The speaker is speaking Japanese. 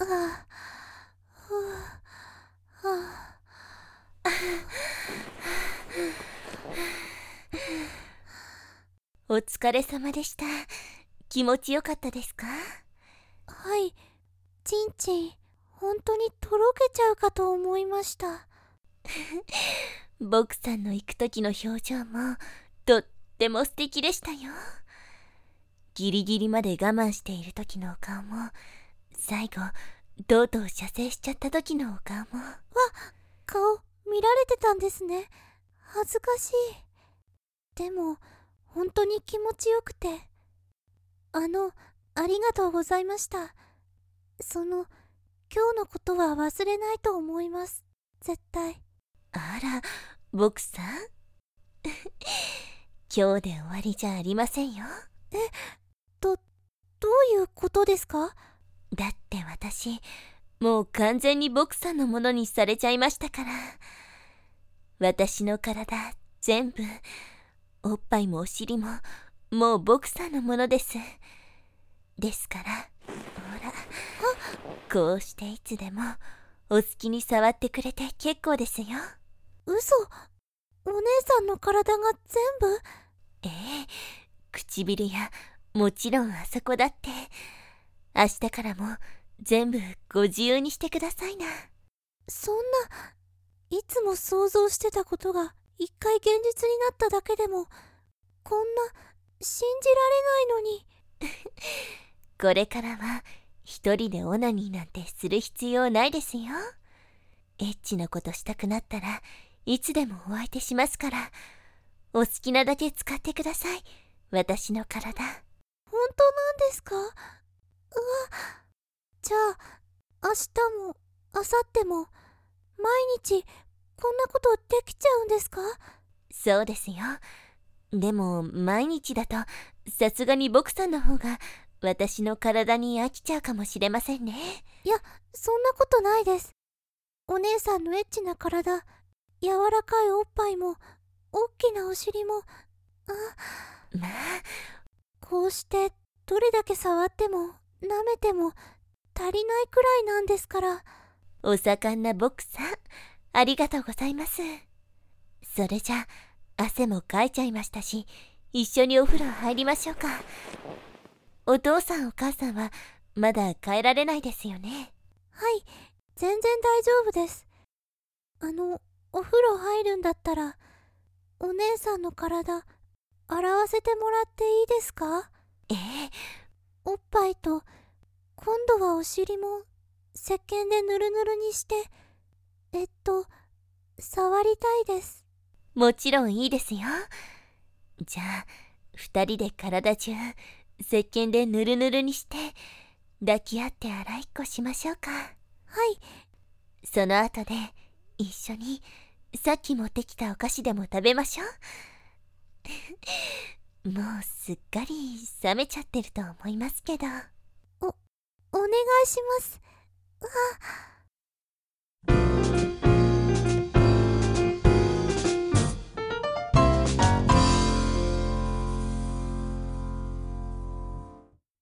あ、ふう、はあ、 お疲れ様でした。気持ちよかったですか？ はい、ちんちん、本当にとろけちゃうかと思いました。 ボクさんの行く時の表情もとっても素敵でしたよ。ギリギリまで我慢している時のお顔も、最後とうとう射精しちゃった時のお顔も。 顔、見られてたんですね。恥ずかしい。でも、本当に気持ちよくて。ありがとうございました。今日のことは忘れないと思います。絶対。 あら、ボクさん今日で終わりじゃありませんよ。 どういうことですか？ だって私、もう完全にボクさんのものにされちゃいましたから。私の体全部、おっぱいもお尻も、もうボクさんのものです。ですから、ほら、こうしていつでもお好きに触ってくれて結構ですよ。 嘘。お姉さんの体が全部？ ええ、唇やもちろんあそこだって。明日からも全部ご自由にしてくださいな。 そんな、いつも想像してたことが一回現実になっただけでも、こんな、信じられないのに。 これからは一人でオナニーなんてする必要ないですよ。エッチなことしたくなったらいつでもお相手しますから、お好きなだけ使ってください。私の体。 本当なんですか？うわ、じゃあ、明日も、明後日も、毎日、こんなことできちゃうんですか？ そうですよ。でも毎日だとさすがにボクさんの方が私の体に飽きちゃうかもしれませんね。 いや、そんなことないです。お姉さんのエッチな体、柔らかいおっぱいも、大きなお尻も、 まあ、 こうしてどれだけ触っても舐めても足りないくらいなんですから。 お盛んなボクさん、ありがとうございます。それじゃ汗もかいちゃいましたし、一緒にお風呂入りましょうか。お父さんお母さんはまだ帰られないですよね。 はい、全然大丈夫です。お風呂入るんだったら、お姉さんの体、洗わせてもらっていいですか？ ええ、 おっぱいと、今度はお尻も、石鹸でぬるぬるにして、触りたいです。 もちろんいいですよ。じゃあ二人で体中石鹸でぬるぬるにして抱き合って洗いっこしましょうか。 はい、 その後で一緒にさっき持ってきたお菓子でも食べましょう。もうすっかり冷めちゃってると思いますけど。 お願いします。